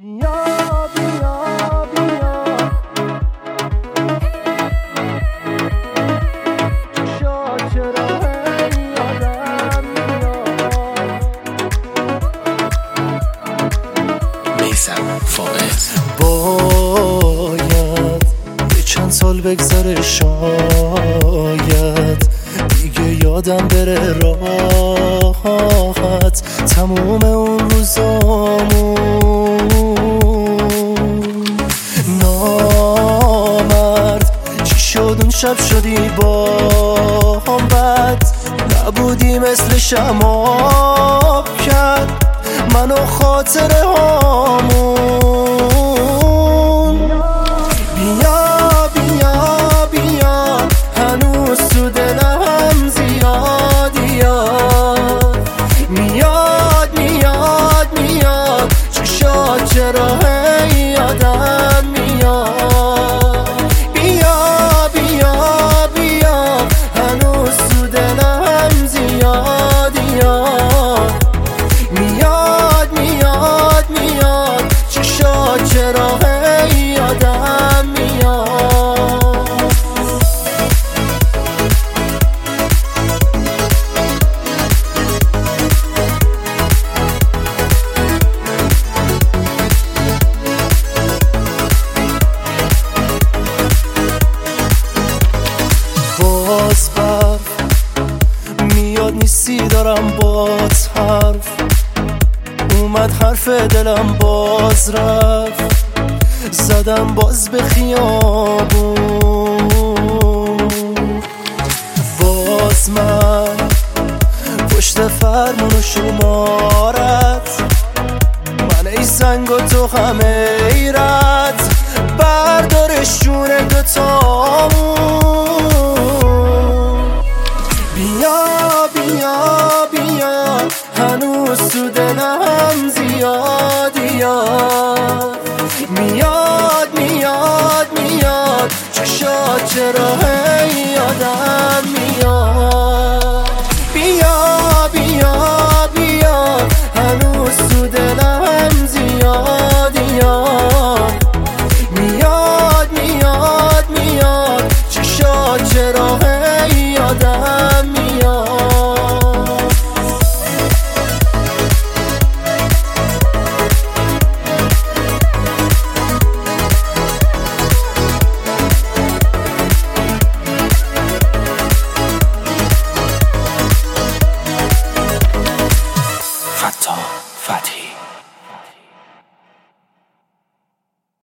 بیا بیا بیا چشات چرا هی یادم میاد میثم فائز. باید یه چند سال بگذره شاید دیگه یادم بره راحت تموم اون روزامون. نامرد چی شد اون شب شدی با هم بد نبودی مثل شماب کرد منو خاطره هامون. بیا بیا بیا هنوز تو دلم زیادی یاد میاد میاد میاد چشات چرا هی یادم میاد. بیا بیا بیا هنوز تو دلم زیادی یاد میاد میاد میاد چشات چرا هی یادم میاد. باز برف میاد نیستی دارم باز حرف اومد حرف دلم باز رفت زدم باز به خیابون. باز من پشت فرمون و شمارت من ای زنگ و تو همه ایرت بردارش جون دوتامون. بیا بیا بیا هنوز تو دلم زیادی یاد میاد میاد میاد چشات چرا هی یادم میاد. بیا